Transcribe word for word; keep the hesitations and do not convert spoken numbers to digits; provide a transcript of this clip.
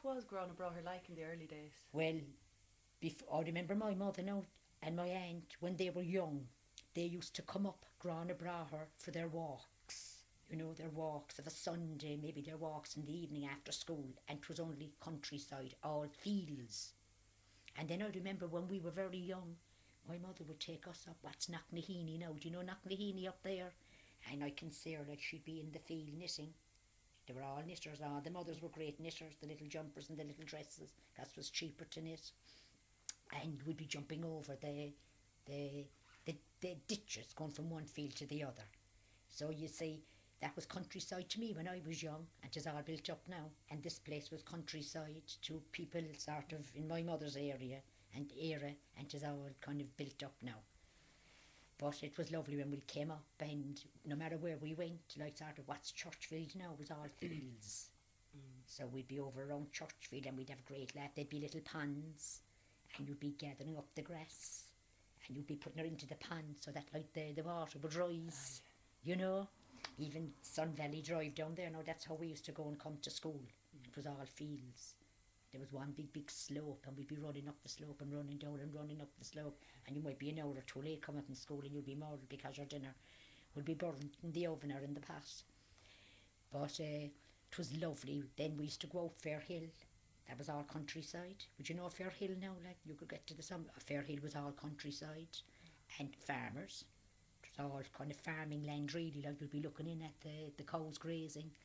what was Grana Braher like in the early days? Well, before, I remember my mother now and my aunt, when they were young, they used to come up Grana Braher for their walks. You know, their walks of a Sunday, maybe their walks in the evening after school, and 'twas only countryside, all fields. And then I remember when we were very young, my mother would take us up, what's Knocknaheeny now? Do you know Knocknaheeny up there? And I can see her like she'd be in the field knitting. They were all knitters, all the mothers were great knitters, the little jumpers and the little dresses, that was cheaper to knit. And we'd be jumping over the, the, the, the ditches going from one field to the other. So you see, that was countryside to me when I was young, and it's all built up now. And this place was countryside to people sort of in my mother's area and era, and it's all kind of built up now. But it was lovely when we came up, and no matter where we went, like sort of what's Churchfield now, was all fields. Mm. So we'd be over around Churchfield and we'd have great laugh. There'd be little ponds, and you'd be gathering up the grass, and you'd be putting her into the pond so that like the, the water would rise, oh, yeah. You know. Even Sun Valley Drive down there, now that's how we used to go and come to school. Mm. It was all fields. There was one big, big slope, and we'd be running up the slope and running down and running up the slope. And you might be an hour or two late coming from school, and you'd be murdered because your dinner would be burned in the oven or in the pot. But uh, it was lovely. Then we used to go out Fair Hill. That was all countryside. Would you know Fair Hill now? Like you could get to the summit. Fair Hill was all countryside and farmers. It was all kind of farming land really. Like you'd be looking in at the, the cows grazing.